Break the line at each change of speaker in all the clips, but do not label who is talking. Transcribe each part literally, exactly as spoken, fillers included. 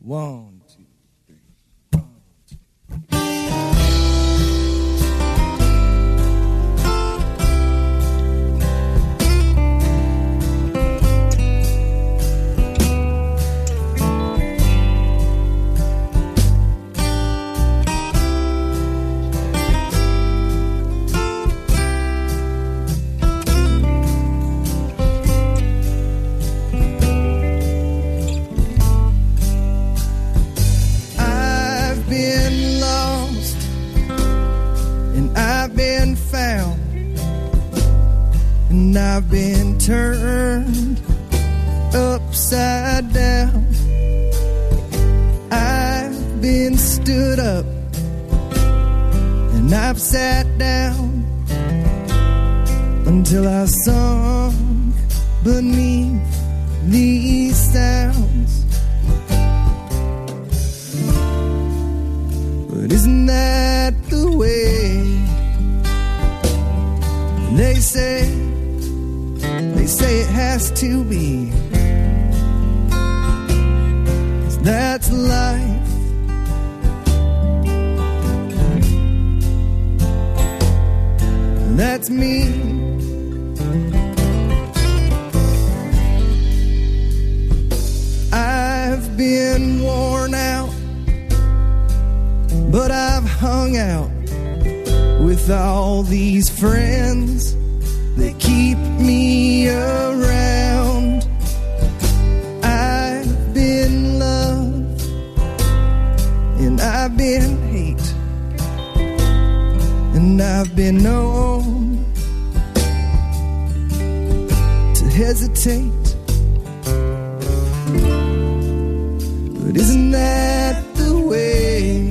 One, two, three. And I've been turned upside down. I've been stood up and I've sat down until I sunk beneath these sounds. But isn't that the way they say? They say it has to be, 'cause that's life. That's me. I've been worn out, but I've hung out with all these friends that keep me around. I've been loved and I've been hate, and I've been known to hesitate. But isn't that the way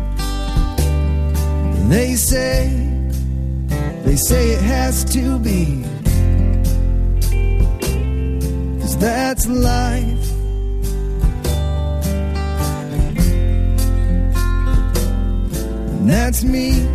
they say? They say it has to be, 'cause that's life. And that's me.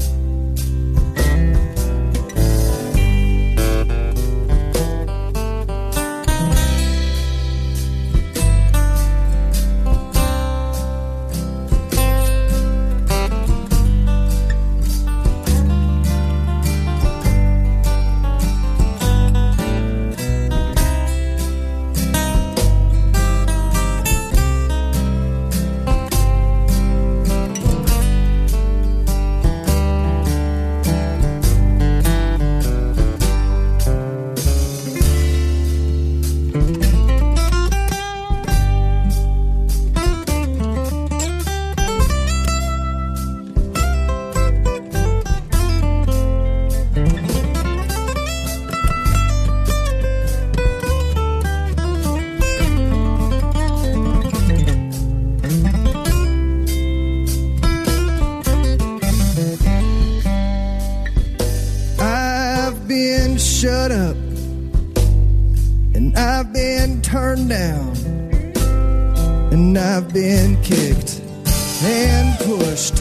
Shut up, and I've been turned down, and I've been kicked and pushed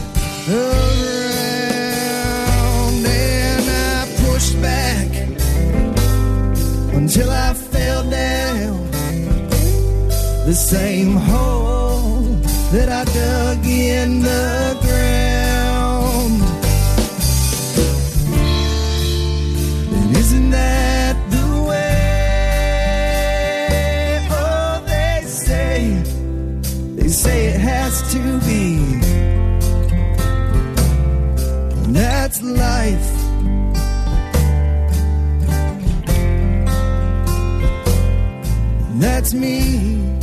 around, and I pushed back until I fell down the same hole that I dug in the ground. Isn't that the way? Oh, they say, they say it has to be. And that's life. And that's me.